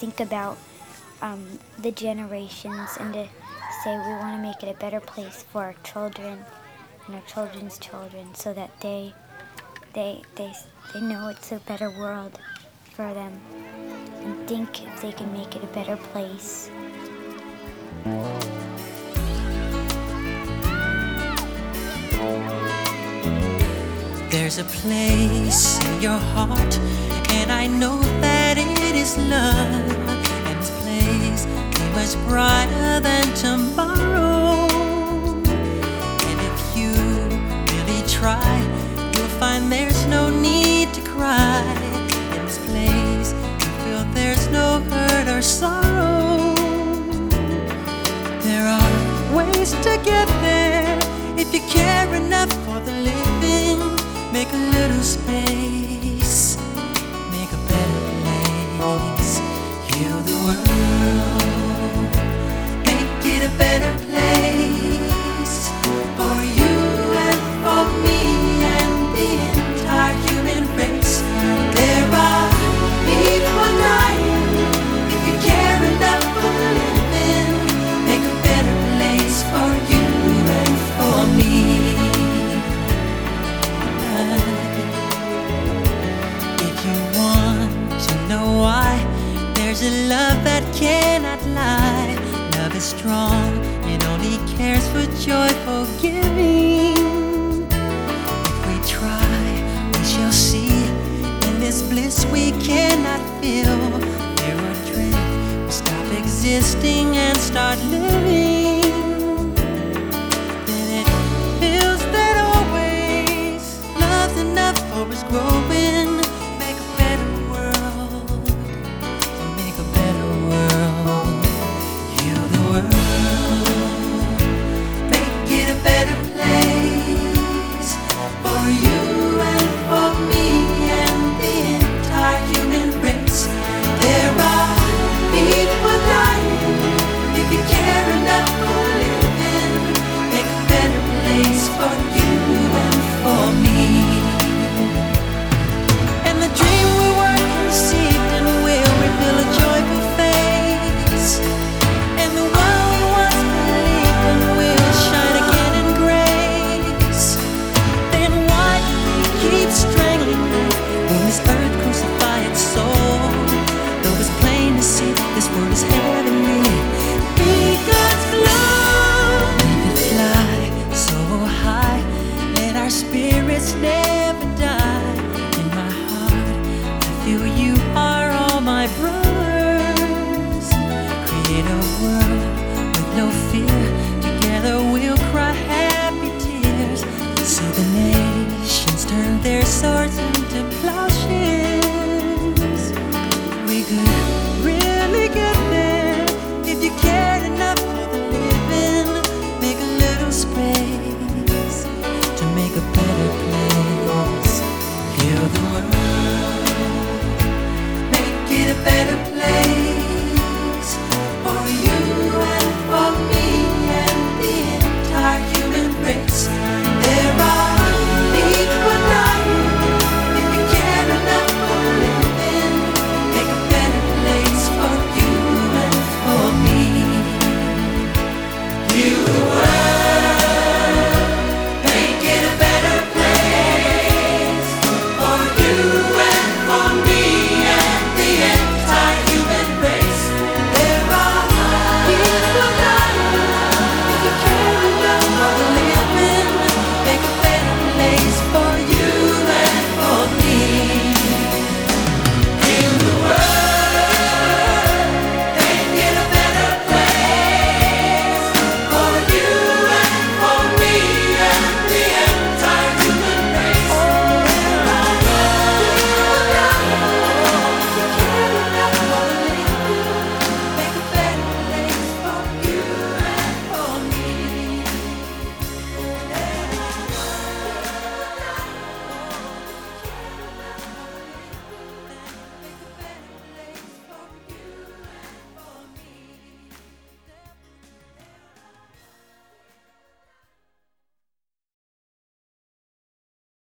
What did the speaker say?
think about the generations and to say we want to make it a better place for our children and our children's children, so that they know it's a better world for them and think if they can make it a better place. There's a place in your heart, and I know that it is love. And this place is much brighter than tomorrow. And if you really try, you'll find there's no need to cry. In this place, you feel there's no hurt or sorrow. There are ways to get there if you care enough for the living. Make a little space, make a better place. Heal the world, make it a better place for you and for me and the entire human race. There are people dying. If you care enough for the living, make a better place for you and for me. If you want to know why, there's a love that cannot lie. Love is strong, it only cares for joyful giving. If we try, we shall see. In this bliss we cannot feel. There are dreams, we stop existing and start living. Then it feels that always love's enough for us growing. Make a better world, make a better world. Heal the world, make it a better place for you and for me and the entire human race. There are people dying. If you care enough for living, make a better place for you and for me. And the dream we were conceived in will reveal a joyful face. And the one we once believed in will shine again in grace. Then why keep strangling me when this earth